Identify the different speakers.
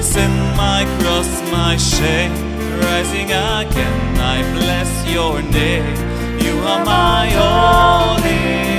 Speaker 1: sin, my cross, my shame, rising again, I bless your name. You are my all in